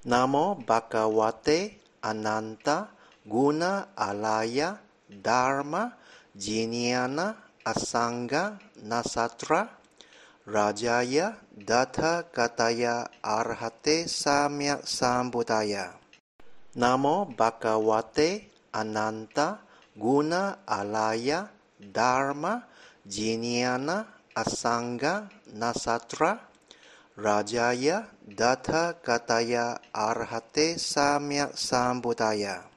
Namo Bhagavate Ananta Guna Alaya Dharma Jnana Asanga Nasatra Rajaya Datha Kataya Arhate Samyak Sambuddhaya. Namo Bhagavate Ananta Guna Alaya Dharma Jnana Asanga Nasatra Rajaya Datha Kataya Arhate Samyak Sambuddhaya.